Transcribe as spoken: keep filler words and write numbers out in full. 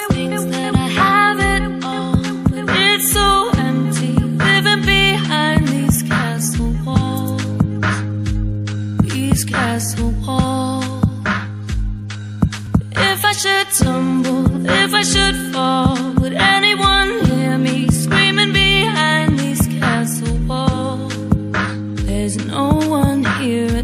thinks that I have it all, but it's so empty, living behind these castle walls, these castle walls. If I should tumble, if I should fall, would anyone hear me screaming behind these castle walls? There's no one here